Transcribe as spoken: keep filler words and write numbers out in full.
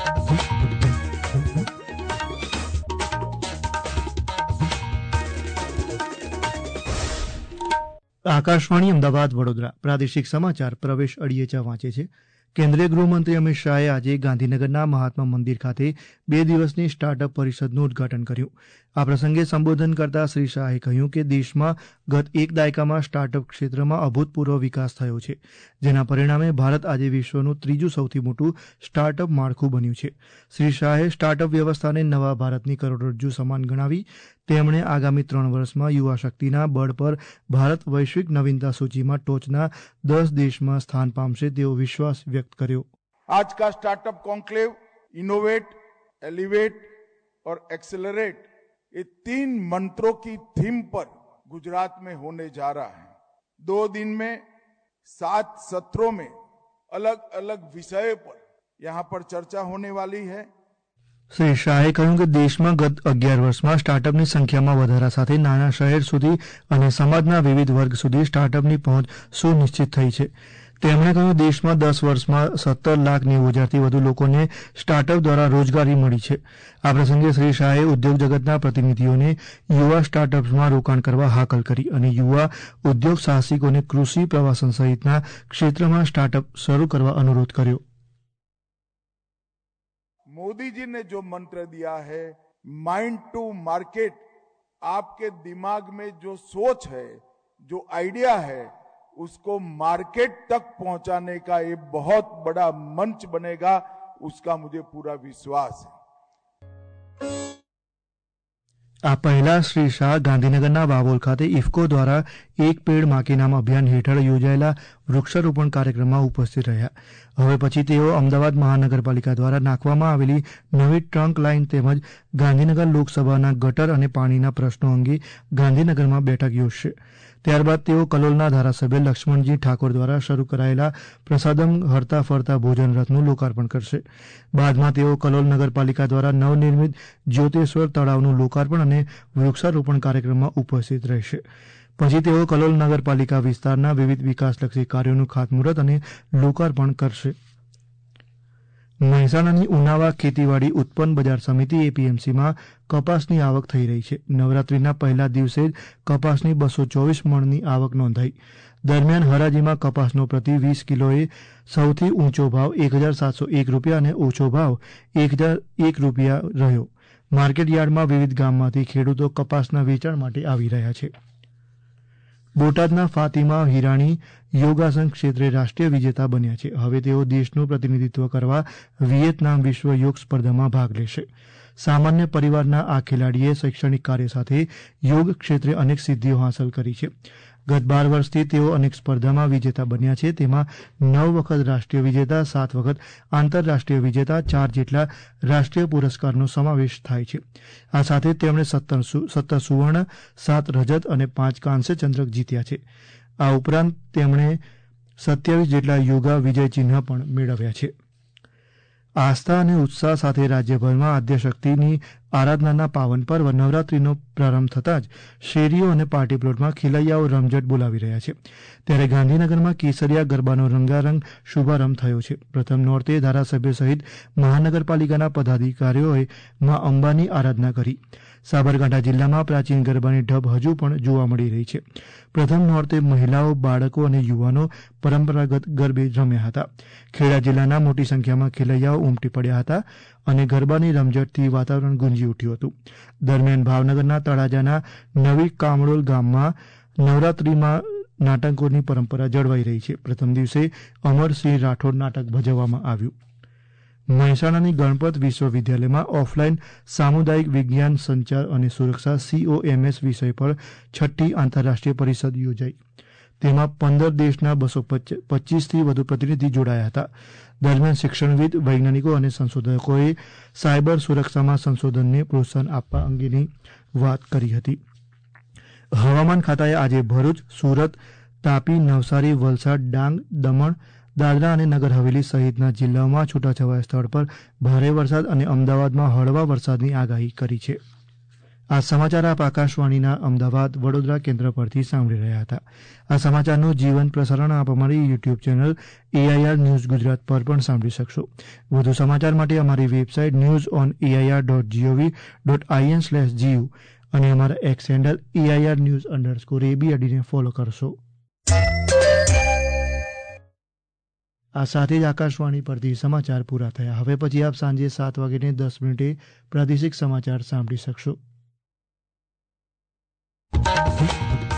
આકાશવાણી અમદાવાદ વડોદરા પ્રાદેશિક સમાચાર પ્રવેશ અડિયેચા વાંચે છે. કેન્દ્રીય ગૃહમંત્રી અમિત શાહે આજે ગાંધીનગરના મહાત્મા મંદિર ખાતે બે દિવસની સ્ટાર્ટઅપ પરિષદનું ઉદઘાટન કર્યું. આ પ્રસંગે સંબોધન કરતા શ્રી શાહે કહ્યું કે દેશમાં ગત એક દાયકામાં સ્ટાર્ટઅપ ક્ષેત્રમાં અભૂતપૂર્વ વિકાસ થયો છે, જેના પરિણામે ભારત આજે વિશ્વનું ત્રીજું સૌથી મોટું સ્ટાર્ટઅપ માળખું બન્યું છે. શ્રી શાહે સ્ટાર્ટઅપ વ્યવસ્થાને નવા ભારતની કરોડરજ્જુ સમાન ગણાવી તેમણે આગામી ત્રણ વર્ષમાં યુવા શક્તિના બળ પર ભારત વૈશ્વિક નવીનતા સૂચિમાં ટોચના દસ દેશમાં સ્થાન પામશે તેવો વિશ્વાસ व्यक्त કર્યો. आज का स्टार्टअप कॉन्क्लेव इनोवेट, एलिवेट और एक्सेलरेट ये तीन मंत्रों की थीम पर गुजरात में होने जा रहा है. दो दिन में सात सत्रों में अलग अलग विषय पर यहाँ पर चर्चा होने वाली है. શ્રી શાહે કહ્યું કે દેશમાં ગત અગિયાર વર્ષમાં સ્ટાર્ટઅપની સંખ્યામાં વધારા સાથે નાના શહેર સુધી અને સમાજના વિવિધ વર્ગ સુધી સ્ટાર્ટઅપની પહોંચ સુનિશ્ચિત થઈ છે. તેમણે કહ્યું દેશમાં દસ વર્ષમાં સત્તર લાખ નેવું હજારથી વધુ લોકોને સ્ટાર્ટઅપ દ્વારા રોજગારી મળી છે. આ પ્રસંગે શ્રી શાહે ઉદ્યોગ જગતના પ્રતિનિધિઓને યુવા સ્ટાર્ટઅપ્સમાં રોકાણ કરવા હાકલ કરી અને યુવા ઉદ્યોગ સાહસિકોને કૃષિ, પ્રવાસન સહિતના ક્ષેત્રમાં સ્ટાર્ટઅપ શરૂ કરવા અનુરોધ કર્યો. मोदी जी ने जो मंत्र दिया है माइंड टू मार्केट, आपके दिमाग में जो सोच है, जो आइडिया है, उसको मार्केट तक पहुंचाने का ये बहुत बड़ा मंच बनेगा, उसका मुझे पूरा विश्वास है. આ પહેલા શ્રી શાહ ગાંધીનગરના વાવોલ ખાતે ઇફકો દ્વારા એક પેડ માં કે નામ અભિયાન હેઠળ યોજાયેલા વૃક્ષારોપણ કાર્યક્રમમાં ઉપસ્થિત રહ્યા. હવે પછી તેઓ અમદાવાદ મહાનગરપાલિકા દ્વારા નાખવામાં આવેલી નવી ટ્રંક લાઇન તેમજ ગાંધીનગર લોકસભાના ગટર અને પાણીના પ્રશ્નો અંગે ગાંધીનગરમાં બેઠક યોજશે. ત્યારબાદ તેઓ કલોલના ધારાસભ્ય લક્ષ્મણજી ઠાકોર દ્વારા શરૂ કરાયેલા પ્રસાદમ હરતા ફરતા ભોજન રથનું લોકાર્પણ કરશે. બાદમાં તેઓ કલોલ નગરપાલિકા દ્વારા નવનિર્મિત જ્યોતેશ્વર તળાવનું લોકાર્પણ અને વૃક્ષારોપણ કાર્યક્રમમાં ઉપસ્થિત રહેશે. પછી તેઓ કલોલ નગરપાલિકા વિસ્તારના વિવિધ વિકાસલક્ષી કાર્યોનું ખાતમુહૂર્ત અને લોકાર્પણ કરશે. મહેસાણાની ઉનાવા ખેતીવાડી ઉત્પન્ન બજાર સમિતિ એપીએમસીમાં કપાસની આવક થઈ રહી છે. નવરાત્રીના પહેલા દિવસે જ કપાસની બસો ચોવીસ મણની આવક નોંધાઈ. દરમિયાન હરાજીમાં કપાસનો પ્રતિ વીસ કિલોએ સૌથી ઊંચો ભાવ એક હજાર સાતસો એક રૂપિયા અને ઓછો ભાવ એક હજાર એક રૂપિયા રહ્યો. માર્કેટ યાર્ડમાં વિવિધ ગામમાંથી ખેડૂતો કપાસના વેચાણ માટે આવી રહ્યા છે. બોટાદના ફાતિમા હિરાણી યોગાસન ક્ષેત્રે રાષ્ટ્રીય વિજેતા બન્યા છે. હવે તેઓ દેશનું પ્રતિનિધિત્વ કરવા વિયેતનામ વિશ્વ યોગ સ્પર્ધામાં ભાગ લેશે. સામાન્ય પરિવારના આ ખેલાડીએ શૈક્ષણિક કાર્ય સાથે યોગ ક્ષેત્રે અનેક સિદ્ધિઓ હાંસલ કરી છે. ગત બાર વર્ષથી તેઓ અનેક સ્પર્ધામાં વિજેતા બન્યા છે. તેમાં નવ વખત રાષ્ટ્રીય વિજેતા, સાત વખત આંતરરાષ્ટ્રીય વિજેતા, ચાર જેટલા રાષ્ટ્રીય પુરસ્કારનો સમાવેશ થાય છે. આ સાથે તેમણે સત્તર સત્તર સુવર્ણ, સાત રજત અને પાંચ કાંસ્ય ચંદ્રક જીત્યા છે. આ ઉપરાંત તેમણે સત્યાવીસ જેટલા યોગા વિજય ચિહ્ન પણ મેળવ્યા છે. આસ્થા અને ઉત્સાહ સાથે રાજ્યભરમાં આદ્યશક્તિની આરાધનાના પાવન પર્વ નવરાત્રીનો પ્રારંભ થતાં જ શેરીઓ અને પાર્ટી પ્લોટમાં ખેલૈયાઓ રમઝટ બોલાવી રહ્યા છે. ત્યારે ગાંધીનગરમાં કેસરિયા ગરબાનો રંગારંગ શુભારંભ થયો છે. પ્રથમ નોરતે ધારાસભ્ય સહિત મહાનગરપાલિકાના પદાધિકારીઓએ મા અંબાની આરાધના કરી. સાબરકાંઠા જિલ્લામાં પ્રાચીન ગરબાની ઢબ હજુ પણ જોવા મળી રહી છે. પ્રથમ નોરતે મહિલાઓ, બાળકો અને યુવાનો પરંપરાગત ગરબે રમ્યા હતા. ખેડા જિલ્લાના મોટી સંખ્યામાં ખેલૈયાઓ ઉમટી પડ્યા હતા અને ગરબાની રમઝટથી વાતાવરણ ગુંજી ઉઠ્યું હતું. દરમિયાન ભાવનગરના તળાજાના નવી કામડોલ ગામમાં નવરાત્રીમાં નાટકોની પરંપરા જળવાઈ રહી છે. પ્રથમ દિવસે અમરસિંહ રાઠોડ નાટક ભજવવામાં આવ્યું. મહેસાણાની ગણપત વિશ્વવિદ્યાલયમાં ઓફલાઈન સામુદાયિક વિજ્ઞાન, સંચાર અને સુરક્ષા સીઓએમએસ વિષય પર છઠ્ઠી આંતરરાષ્ટ્રીય પરિષદ યોજાઈ. તેમાં પંદર દેશના બસો પચીસથી વધુ પ્રતિનિધિ જોડાયા હતા. દરમિયાન શિક્ષણવિદ, વૈજ્ઞાનિકો અને સંશોધકોએ સાયબર સુરક્ષામાં સંશોધનને પ્રોત્સાહન આપવા અંગેની વાત કરી હતી. હવામાન ખાતાએ આજે ભરૂચ, સુરત, તાપી, નવસારી, વલસાડ, ડાંગ, દમણ, દાદરા અને નગર હવેલી સહિતના જિલ્લાઓમાં છૂટાછવાયા સ્થળ પર ભારે વરસાદ અને અમદાવાદમાં હળવા વરસાદની આગાહી કરી છે. આ સમાચાર આપ આકાશવાણીના અમદાવાદ વડોદરા કેન્દ્ર પરથી સાંભળી રહ્યા હતા. આ સમાચારનું જીવંત પ્રસારણ આપ અમારી YouTube channel AIR news Gujarat પર પણ સાંભળી શકશો. વધુ સમાચાર માટે અમારી website news on AIR dot GOV dot IN slash GU અને અમારા X handle AIR news underscore AB અડીને ફોલો કરશો. આ સાથે જ આકાશવાણી પરથી સમાચાર પૂરા થયા. હવે પછી આપ સાંજે સાત વાગ્યે દસ મિનિટે પ્રાદેશિક સમાચાર સાંભળી શકશો.